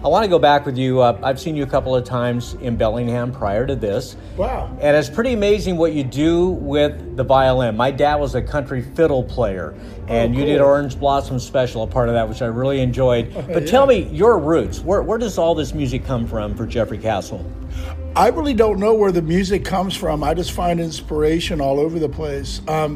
I want to go back with you. I've seen you a couple of times in Bellingham prior to this. Wow. And it's pretty amazing what you do with the violin. My dad was a country fiddle player, and you did Orange Blossom Special, a part of that, which I really enjoyed. But tell me your roots. Where does all this music come from for Jeffrey Castle? I really don't know where the music comes from. I just find inspiration all over the place.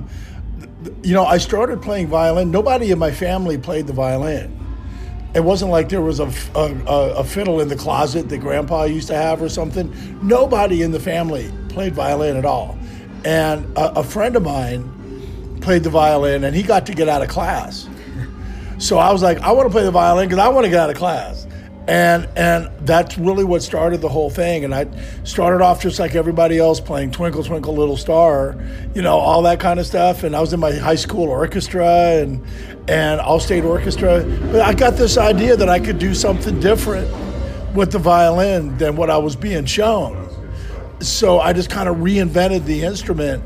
I started playing violin. Nobody in my family played the violin. It wasn't like there was a fiddle in the closet that Grandpa used to have or something. Nobody in the family played violin at all. And a friend of mine played the violin, and he got to get out of class. So I was like, I want to play the violin because I want to get out of class. And that's really what started the whole thing. And I started off just like everybody else, playing Twinkle, Twinkle, Little Star, all that kind of stuff. And I was in my high school orchestra and all-state orchestra. But I got this idea that I could do something different with the violin than what I was being shown. So I just kind of reinvented the instrument.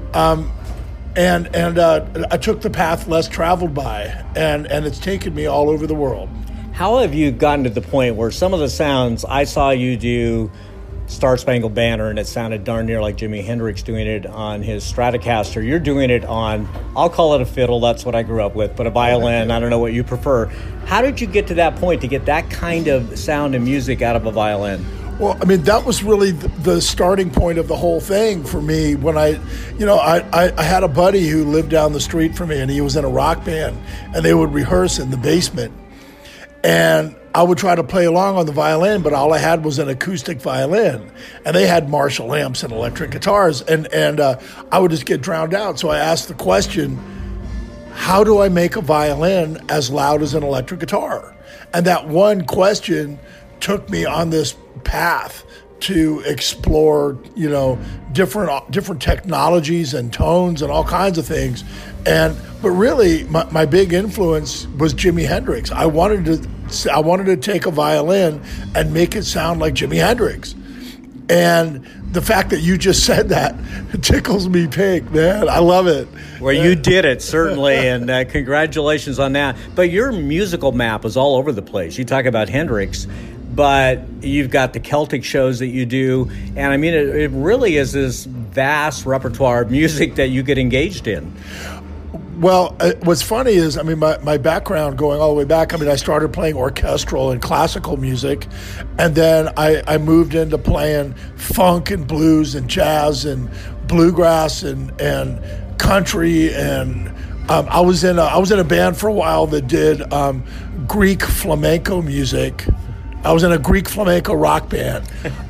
And I took the path less traveled by, and it's taken me all over the world. How have you gotten to the point where some of the sounds, I saw you do Star Spangled Banner, and it sounded darn near like Jimi Hendrix doing it on his Stratocaster. You're doing it on, I'll call it a fiddle, that's what I grew up with, but a violin, I don't know what you prefer. How did you get to that point to get that kind of sound and music out of a violin? Well, I mean, that was really the starting point of the whole thing for me. When I had a buddy who lived down the street from me, and he was in a rock band, and they would rehearse in the basement. And I would try to play along on the violin, but all I had was an acoustic violin. And they had Marshall amps and electric guitars, and I would just get drowned out. So I asked the question, how do I make a violin as loud as an electric guitar? And that one question took me on this path to explore, different technologies and tones and all kinds of things. But really, my big influence was Jimi Hendrix. I wanted to take a violin and make it sound like Jimi Hendrix. And the fact that you just said that, it tickles me pink, man. I love it. Well, you did it, certainly, and congratulations on that. But your musical map is all over the place. You talk about Hendrix, but you've got the Celtic shows that you do. And, I mean, it really is this vast repertoire of music that you get engaged in. Well, what's funny is, I mean, my background going all the way back, I mean, I started playing orchestral and classical music, and then I moved into playing funk and blues and jazz and bluegrass and country, and I was in a band for a while that did Greek flamenco music. I was in a Greek flamenco rock band.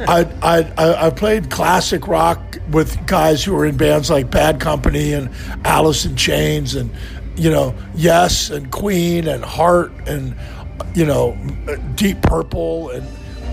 I played classic rock with guys who were in bands like Bad Company and Alice in Chains and, Yes and Queen and Heart and, Deep Purple. And,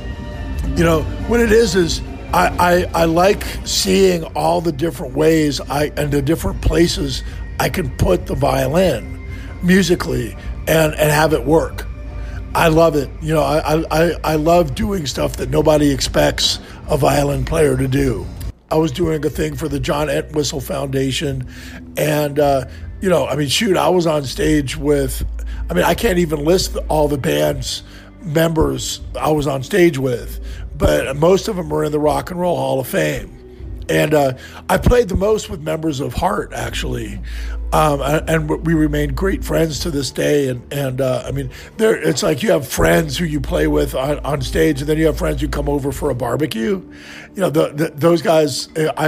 what it is I like seeing all the different ways and the different places I can put the violin musically and have it work. I love it. I love doing stuff that nobody expects a violin player to do. I was doing a thing for the John Entwistle Foundation, and I was on stage with. I mean, I can't even list all the band's members I was on stage with, but most of them are in the Rock and Roll Hall of Fame. And I played the most with members of Heart, actually. And we remain great friends to this day. And it's like you have friends who you play with on stage, and then you have friends who come over for a barbecue. Those guys,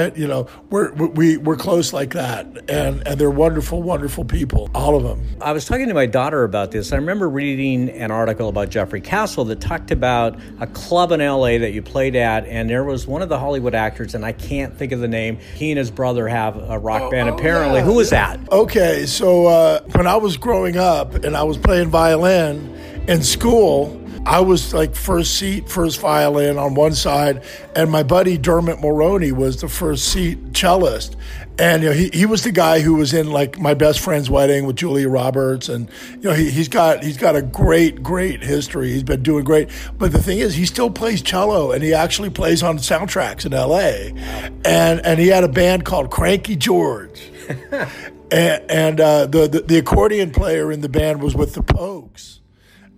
we're close like that, and they're wonderful, wonderful people, all of them. I was talking to my daughter about this. I remember reading an article about Jeffrey Castle that talked about a club in L.A. that you played at, and there was one of the Hollywood actors, and I can't think of the name. He and his brother have a rock band, apparently. Yeah. Who was that? Okay, so when I was growing up and I was playing violin in school, I was like first seat, first violin on one side, and my buddy Dermot Mulroney was the first seat cellist. And he was the guy who was in like My Best Friend's Wedding with Julia Roberts, and he's got a great history. He's been doing great. But the thing is, he still plays cello, and he actually plays on soundtracks in L.A. And he had a band called Cranky George. And the accordion player in the band was with the Pogues.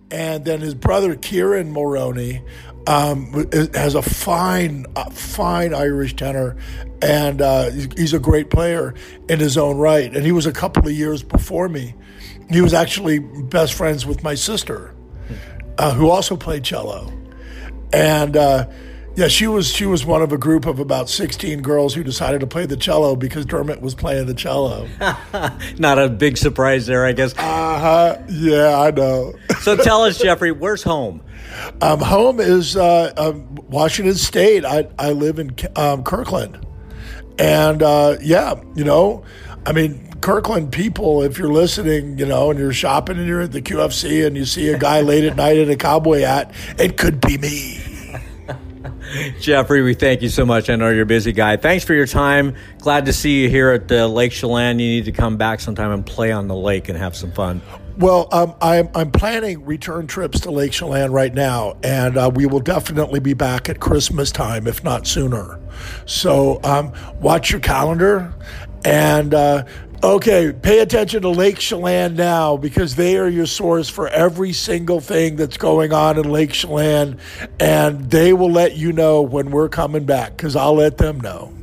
And then his brother, Kieran Mulroney, has a fine Irish tenor, and he's a great player in his own right. And he was a couple of years before me. He was actually best friends with my sister, who also played cello. And yeah, she was one of a group of about 16 girls who decided to play the cello because Dermot was playing the cello. Not a big surprise there, I guess. Yeah, I know. So tell us, Jeffrey, where's home? Home is Washington State. I live in Kirkland. And, yeah, you know, I mean, Kirkland people, if you're listening, you know, and you're shopping and you're at the QFC and you see a guy late at night in a cowboy hat, it could be me. Jeffrey, we thank you so much. I know you're a busy guy. Thanks for your time. Glad to see you here at Lake Chelan. You need to come back sometime and play on the lake and have some fun. Well, I'm planning return trips to Lake Chelan right now, and we will definitely be back at Christmas time, if not sooner. So watch your calendar, and okay, pay attention to Lake Chelan now, because they are your source for every single thing that's going on in Lake Chelan, and they will let you know when we're coming back, because I'll let them know.